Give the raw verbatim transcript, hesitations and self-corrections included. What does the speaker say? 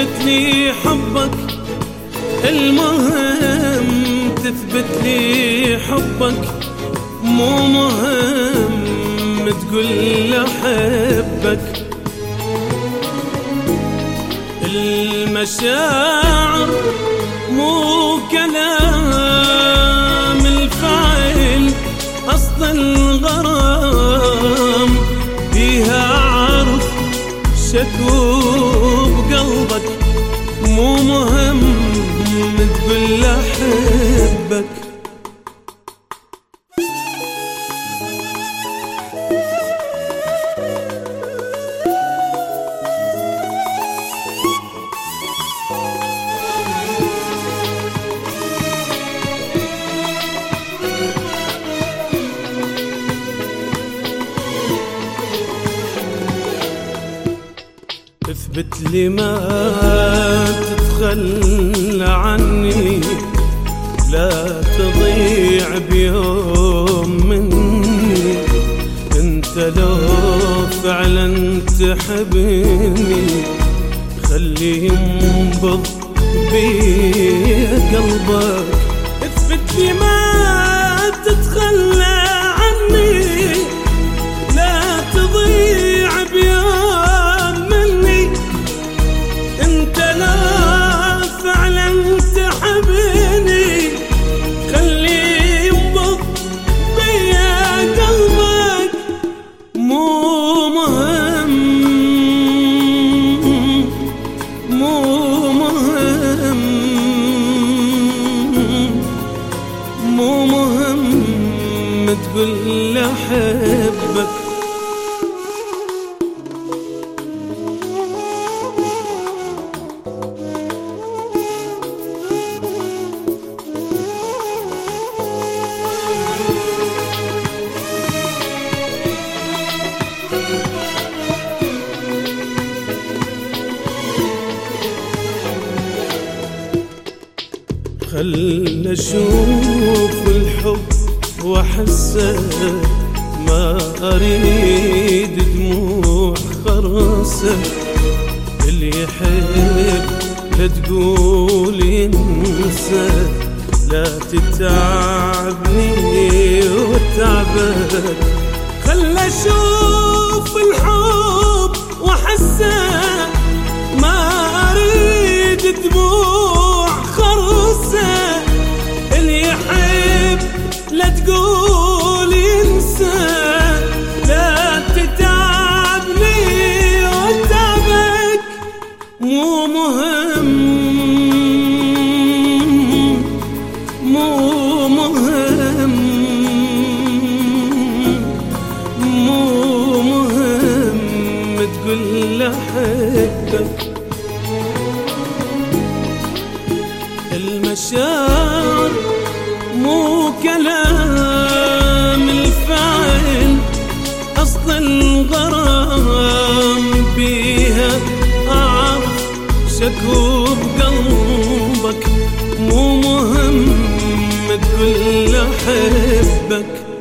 تثبت لي حبك، المهم تثبت لي حبك، مو مهم تقول لي أحبك. المشاعر مو كلام، الفعل أصل الغرام، فيها عرف شكوب قلبك، مو مهم تقول لي أحبك. اثبت لي ما تتخلى عني، لا تضيع بيوم مني، انت لو فعلا تحبني خلي ينبض بي قلبك. اثبت لي ما تتخلى عني، لا تضيع بيوم، مو مهم تقول لي أحبك. خل أشوف الحب وأحسه، ما أريد دموع خرسه، اللي يحب لا تقول ينسى، لا تتعبني وتعبك. خل أشوف الحب وأحسه، ما أريد دموع خرسه، اللي يحب لا تقول ينسى، لا تتعبني وتعبك، مو مهم مو مهم مو مهم تقول لي أحبك. المشاعر مو كلام، الفعل أصل الغرام، بيها أعرف شكوب قلبك، مو مهم تقول لي أحبك.